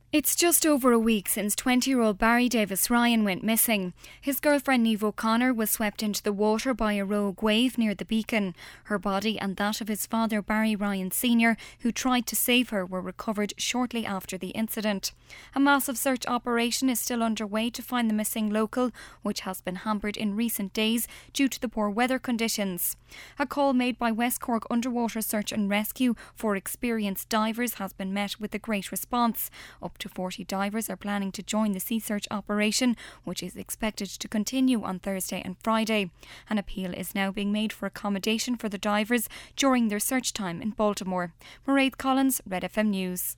It's just over a week since 20-year-old Barry Davis Ryan went missing. His girlfriend Niamh O'Connor was swept into the water by a rogue wave near the Beacon. Her body and that of his father Barry Ryan Sr., who tried to save her, were recovered shortly after the incident. A massive search operation is still underway to find the missing local, which has been hampered in recent days due to the poor weather conditions. A call made by West Cork Underwater Search and Rescue for experienced divers has been met with a great response. Up to 40 divers are planning to join the sea search operation, which is expected to continue on Thursday and Friday. An appeal is now being made for accommodation for the divers during their search time in Baltimore. Mairead Collins, Red FM News.